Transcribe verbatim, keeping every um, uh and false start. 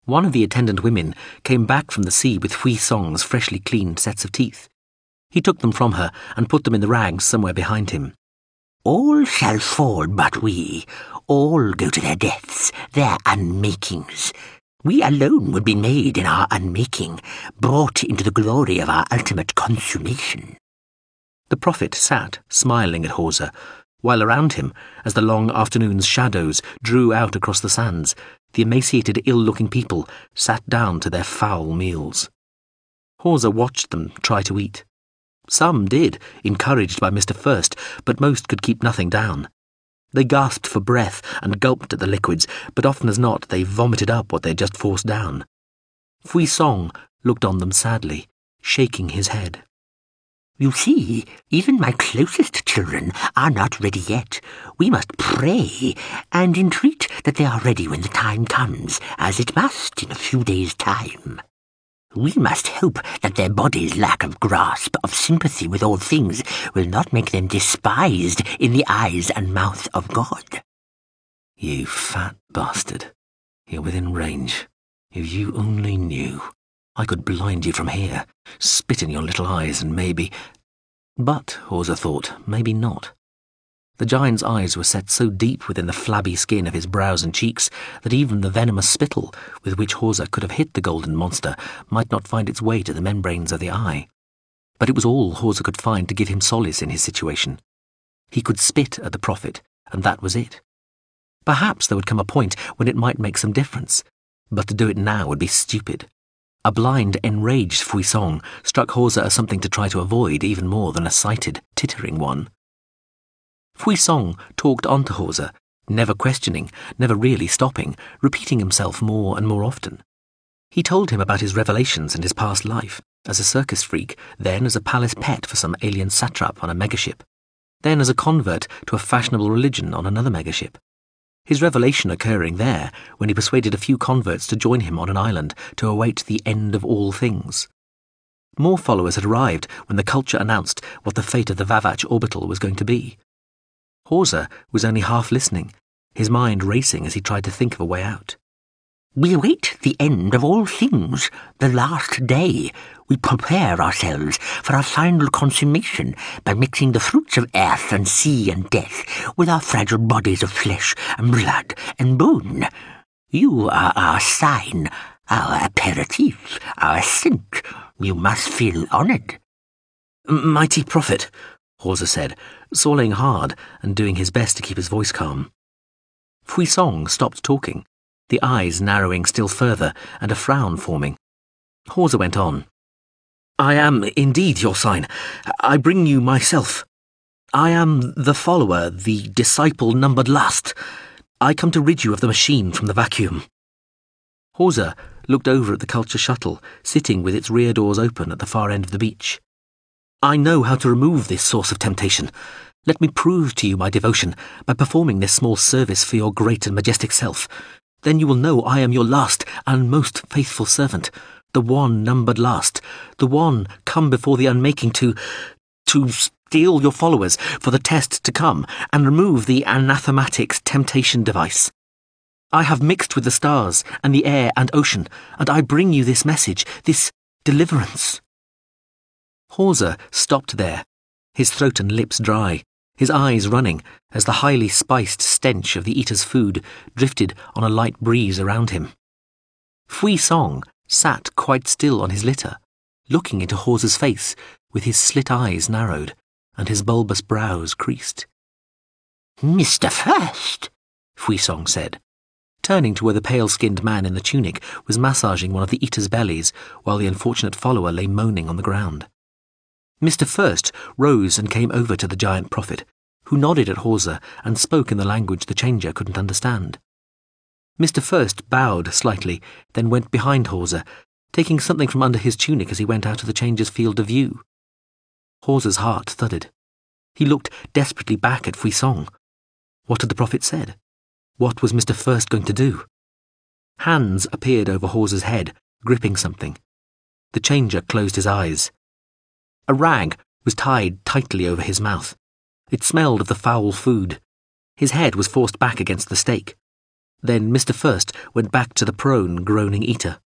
One of the attendant women came back from the sea with Hui Song's freshly cleaned sets of teeth. He took them from her and put them in the rags somewhere behind him. All shall fall but we. All go to their deaths, their unmakings. We alone would be made in our unmaking, brought into the glory of our ultimate consummation. The prophet sat, smiling at Hawser, while around him, as the long afternoon's shadows drew out across the sands, the emaciated, ill-looking people sat down to their foul meals. Hawser watched them try to eat. Some did, encouraged by Mister First, but most could keep nothing down. They gasped for breath and gulped at the liquids, but often as not they vomited up what they had just forced down. Hui Song looked on them sadly, shaking his head. You see, even my closest children are not ready yet. We must pray and entreat that they are ready when the time comes, as it must in a few days' time. We must hope that their bodies' lack of grasp of sympathy with all things will not make them despised in the eyes and mouth of God. You fat bastard. You're within range. If you only knew. I could blind you from here, spit in your little eyes and maybe... But, Hawser thought, maybe not. The giant's eyes were set so deep within the flabby skin of his brows and cheeks that even the venomous spittle with which Hawser could have hit the golden monster might not find its way to the membranes of the eye. But it was all Hawser could find to give him solace in his situation. He could spit at the prophet, and that was it. Perhaps there would come a point when it might make some difference, but to do it now would be stupid. A blind, enraged Hui Song struck Hawser as something to try to avoid even more than a sighted, tittering one. Hui Song talked on to Hawser, never questioning, never really stopping, repeating himself more and more often. He told him about his revelations and his past life, as a circus freak, then as a palace pet for some alien satrap on a megaship, then as a convert to a fashionable religion on another megaship. His revelation occurring there when he persuaded a few converts to join him on an island to await the end of all things. More followers had arrived when the culture announced what the fate of the Vavach orbital was going to be. Hawser was only half listening, his mind racing as he tried to think of a way out. We await the end of all things, the last day. We prepare ourselves for our final consummation by mixing the fruits of earth and sea and death with our fragile bodies of flesh and blood and bone. You are our sign, our aperitif, our scent. You must feel honoured. Mighty prophet, Hawser said, swallowing hard and doing his best to keep his voice calm. Hui Song stopped talking, the eyes narrowing still further and a frown forming. Hawser went on. I am indeed your sign. I bring you myself. I am the follower, the disciple numbered last. I come to rid you of the machine from the vacuum. Hawser looked over at the culture shuttle, sitting with its rear doors open at the far end of the beach. I know how to remove this source of temptation. Let me prove to you my devotion by performing this small service for your great and majestic self. Then you will know I am your last and most faithful servant, the one numbered last, the one come before the unmaking to... to steal your followers for the test to come and remove the anathematic temptation device. I have mixed with the stars and the air and ocean, and I bring you this message, this deliverance. Hawser stopped there, his throat and lips dry, his eyes running as the highly spiced stench of the eater's food drifted on a light breeze around him. Hui Song sat quite still on his litter, looking into Hawser's face with his slit eyes narrowed and his bulbous brows creased. Mister First, Hui Song said, turning to where the pale-skinned man in the tunic was massaging one of the eater's bellies while the unfortunate follower lay moaning on the ground. Mister First rose and came over to the giant prophet, who nodded at Hawser and spoke in the language the changer couldn't understand. Mister First bowed slightly, then went behind Hawser, taking something from under his tunic as he went out of the changer's field of view. Hawser's heart thudded. He looked desperately back at Hui Song. What had the prophet said? What was Mister First going to do? Hands appeared over Hawser's head, gripping something. The changer closed his eyes. A rag was tied tightly over his mouth. It smelled of the foul food. His head was forced back against the stake. Then Mister First went back to the prone, groaning eater.